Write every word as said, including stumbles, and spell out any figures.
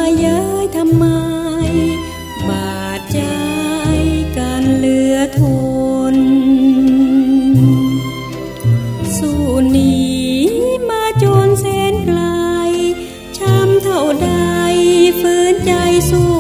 เย้ยทำไมบาดใจกันเหลือทนสู้หนีมาจนแสนไกลช้ำเท่าใดฝืนใจสู้